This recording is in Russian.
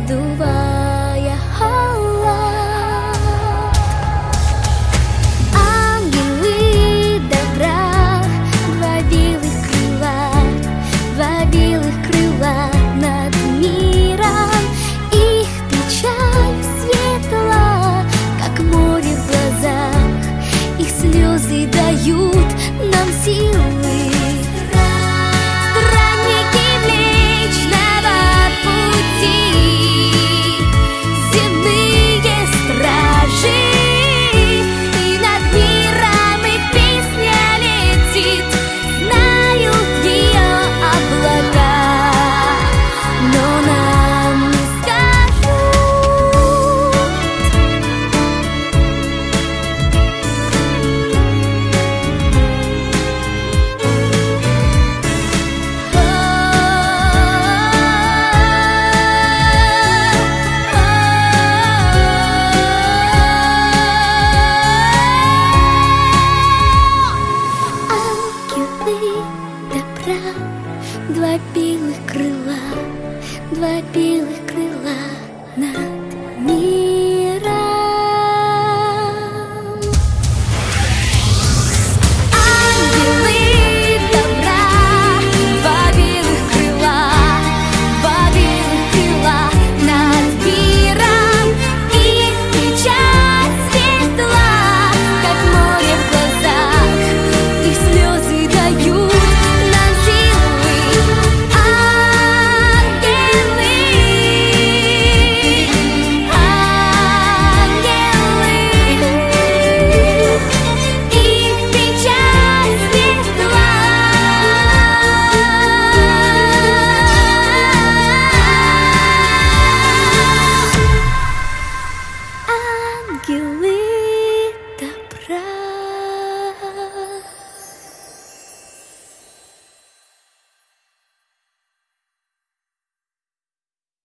раздувая холод. Ангелы добра, два белых крыла над миром. Их печаль светла, как море в глазах, их слезы дают нам силы. Два белых крыла над миром. Ангелы добра, два белых крыла над миром. Их печаль светла, как море в глазах, их слезы дают нам силы. You